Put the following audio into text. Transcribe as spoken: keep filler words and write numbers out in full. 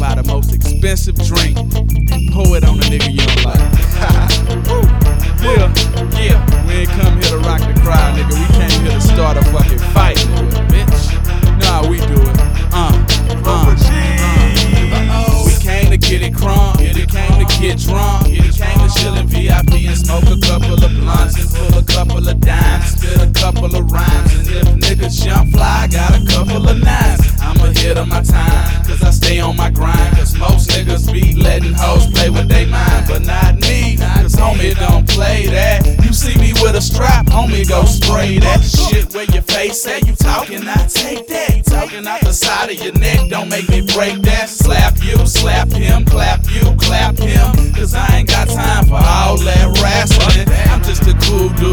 buy the most expensive drink and pour it on the nigga you don't like. Yeah, yeah. We ain't come here to rock the crowd, nigga. We came here to start a fucking fight, nigga, bitch. Nah, we do it. Uh, uh, uh. We came to get it crunk. We came to get drunk. We came to chill in V I P and smoke a couple of blunts and pull a couple of dimes, spit a couple of rhymes. And if niggas jump fly, I got a couple of nines. I'ma hit on my time, cause I stay on my grind. Cause most niggas be letting hoes play with they mind, but not me, cause homie don't play that. You see me with a strap, homie go spray that shit where your face at. You talking, I take that. You talking out the side of your neck, don't make me break that. Slap you, slap him, clap you, clap him. Cause I ain't got time for all that wrestling. I'm just a cool dude